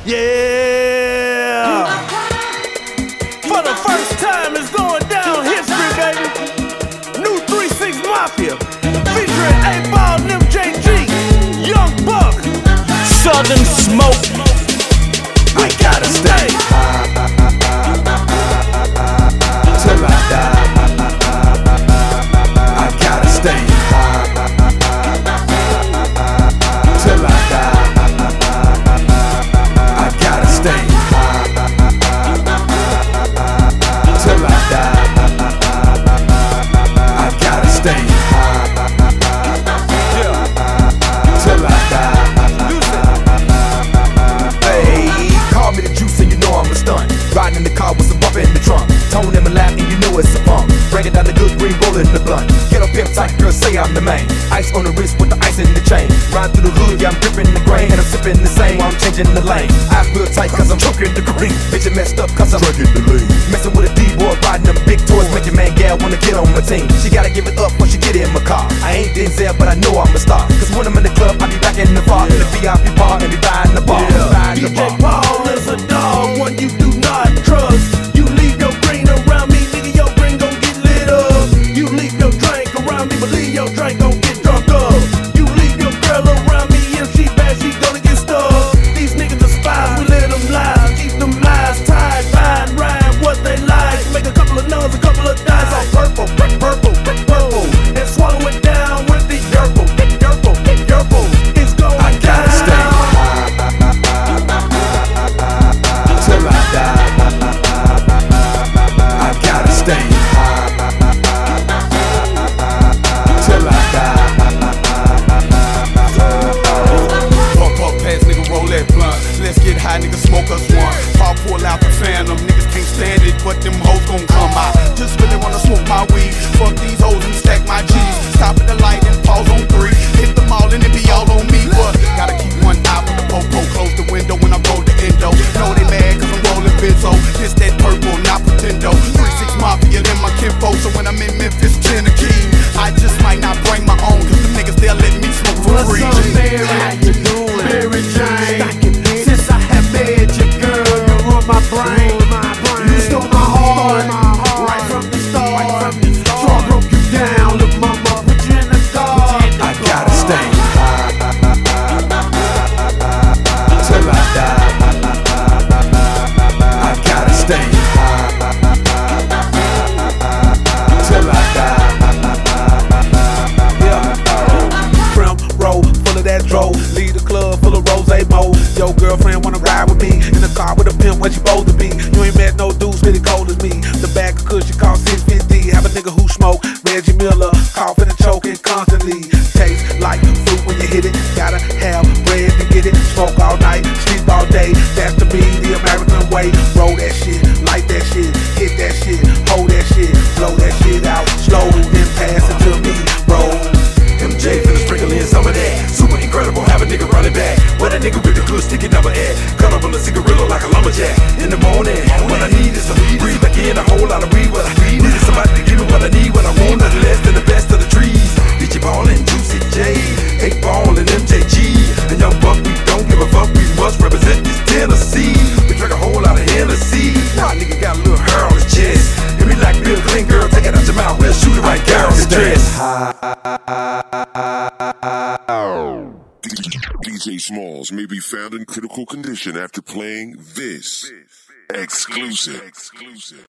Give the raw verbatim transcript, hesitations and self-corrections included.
Yeah! For the first time, it's going down history, baby. New three six Mafia, featuring eight ball and M J G, Young Buck, Southern Smoke. We gotta stay till I die. I gotta stay till I die. I gotta stay till I die. I gotta stay till I die. Hey, call me the juice and you know I'm a stunt. Riding in the car with some bumper in the trunk. Tone in my lap and you know it's a funk. Breaking down the good green bullet in the blunt. Get up pimp tight, girl, say I'm the main. Ice on the wrist with the ice in the chain. Ride through the hood, yeah, I'm gripping the grain. And I'm sipping the same while I'm changing the lane. I feel tight cause I'm choking the green. Bitch, it messed up cause I'm drinking the lean. Messing with a D-boy, riding them big toys. Make your man gal wanna get on my team. She gotta give it up when she get in my car. I ain't Denzel, but I know I'm a star. Cause when I'm in the club, I be back in the bar. In the V I P bar and be buying the bar. Yeah. D J Paul is a dog, one you do not trust. You leave your green around me, nigga, your green gon' get lit up. You leave your drink around me, believe your drink gon' get drunk up. You leave your girl around me, if she bad, she gonna get stuck. These niggas are spies, we let them lie. Keep them lies tied, find, rhyme what they like. Make a couple of nuns, a couple of dice. All purple, brick purple, brick purple. And swallow it down with the yerple, yerple, yerple. It's going I gotta down. Stay till I die. I gotta stay till I die. Pump up pants, nigga, roll that blunt. Let's get high, nigga, smoke us one. Pop pull out the phantom, niggas can't stand it, but them hoes gon' come out. Just really wanna smoke my weed, fuck these hoes and stack my G's. Stop at the light and pause on three. Hit them all and it be all on me, but gotta keep one eye for the popo. Close the window when I roll the endo. Know they mad cause I'm rolling benzo. This that purple, not pretendo. three six Mafia, then my kinfo. So when I'm in Memphis, Tennessee, I just might not bring my own, cause them niggas they'll let me smoke for free. What's up, Mary? How you doing? Mary Jane. Since I have met you, girl, you ruined my brain. You stole my heart, right from the start. So I broke you down, look, mama, put you in the dark. I gotta stay till I die. I gotta stay till I die. Yeah. Prim roll full of that dro. Leave the club full of rose mo. Yo, girlfriend wanna ride with me in the car with a pimp where she supposed to be. You ain't met no dudes really cold as me. The bag of cushion cost six fifty. Have a nigga who smoke Reggie Miller, coughing and choking constantly. Tastes like fruit when you hit it. Gotta have bread to get it. Smoke all night, sleep all day. That's to be the American way. Roll that shit, light that shit, hit that shit, hold that shit, blow that shit out slow, then pass it to me. Roll. M J finna sprinkle in some of that. Super incredible, have a nigga running back. When a nigga with the good sticky number at. Cut up on the cigarillo like a lumberjack. In the morning, what I need is some breathe back in a whole lot of weed. What I need is somebody to give me what I need. What I want, nothing less than the best of the trees. D J Ball and Juicy J, eight ball and M J G. And Young Buck, we don't give a fuck. We must represent this Tennessee. We drink a whole lot of Hennessy. Nah, nigga got a little hair on his chest. And we like Bill Clinton, girl, take it out your mouth. We'll shoot it right down his dress. D J Smalls may be found in critical condition after playing this exclusive.